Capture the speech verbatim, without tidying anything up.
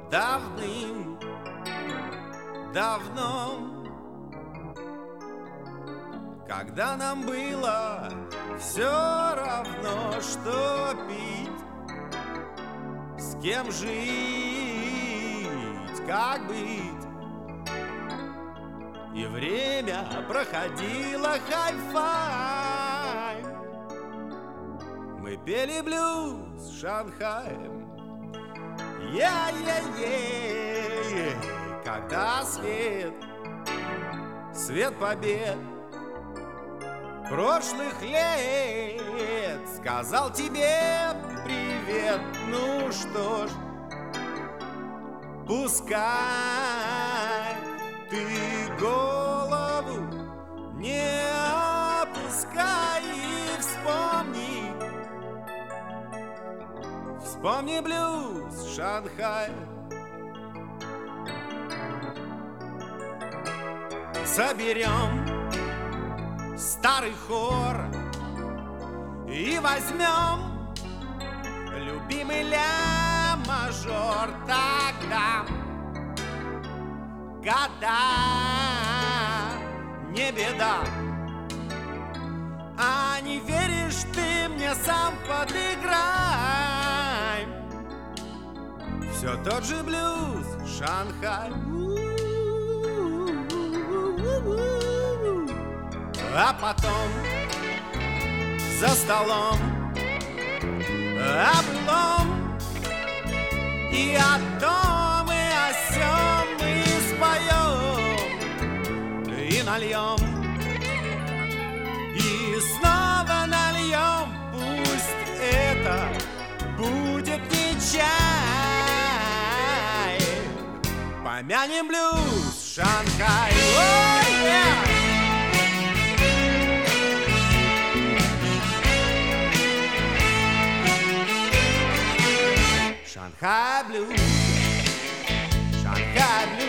давным-давно, когда нам было все равно, что пить, с кем жить, как быть. И время проходило хай-фай. Мы пели блюз Шанхаем. Я-я-е, когда свет, свет побед прошлых лет сказал тебе привет. Ну что ж, пускай ты голову не опускай и вспомни, вспомни блюз Шанхая. Соберем старый хор и возьмем любимый ля-мажор. Тогда года не беда. А не веришь ты мне, сам подыграй. Все тот же блюз Шанхай. А потом за столом облом, и о том, и о сём мы споем и нальем, и снова нальем. Пусть это будет не чай, помянем блюз Шанхай. Oh, yeah! Shanghai Blues, Shanghai Blues.